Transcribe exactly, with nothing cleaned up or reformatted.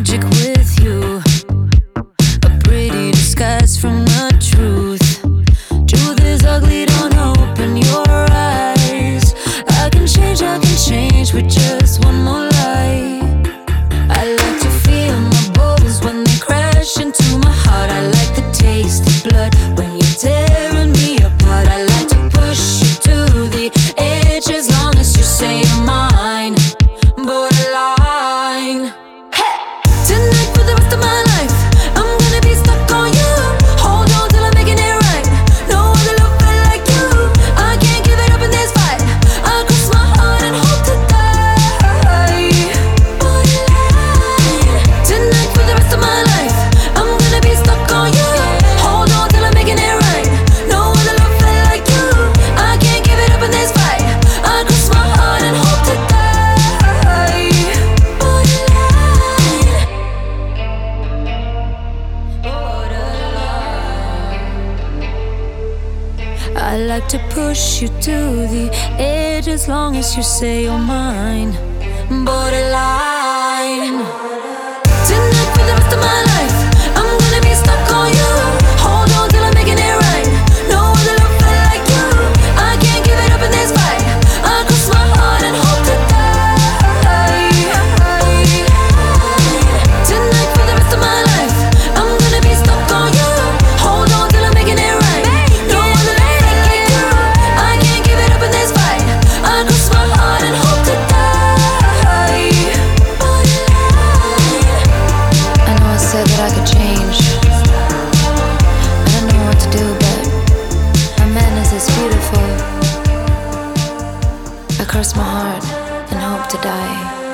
magic with you, a pretty disguise from the truth. Truth is ugly, don't open your eyes. I can change, I can change with just one more lie. I like to feel my bones when they crash into my heart. I like the taste of blood when you're tearing me apart. I like to push you to the edge as long as you say you're mine. Borderline. Hey! Tonight for the rest of my life, I'm gonna be stuck on you. Hold on till I'm making it right. No other love felt like you. I can't give it up in this fight. I'll cross my heart and hope to die. Borderline. Tonight for the rest of my life, I'm gonna be stuck on you. Hold on till I'm making it right. No other love felt like you. I can't give it up in this fight. I'll cross my heart and hope to die. I like to push you to the edge as long as you say you're mine. Borderline. Tonight for the rest of my life, I'm gonna be stuck on you. Hold on till I'm making it right. No other love felt like you. I can't give it up in this fight. I'll cross my heart and hope to die. Tonight for the rest of my life, I'm gonna be stuck on you. Hold on till I'm making it right. No other love felt like you. I can't give it up in this fight. I'll cross my heart and hope to die. I know I said that I could change. I don't know what to do, but my madness is beautiful. I cross my heart and hope to die.